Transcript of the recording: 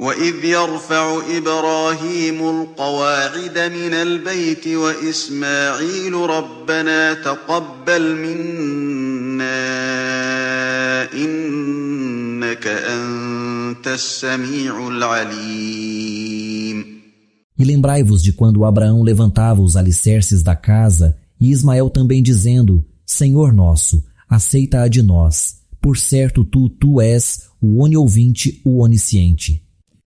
وإذ يرفع إبراهيم القواعد من البيت وإسماعيل ربنا تقبل منا إنك أنت السميع العليم. E lembrai-vos de quando Abraão levantava os alicerces da casa e Ismael também dizendo: Senhor nosso, aceita-a de nós. Por certo tu és o oniouvinte, o onisciente.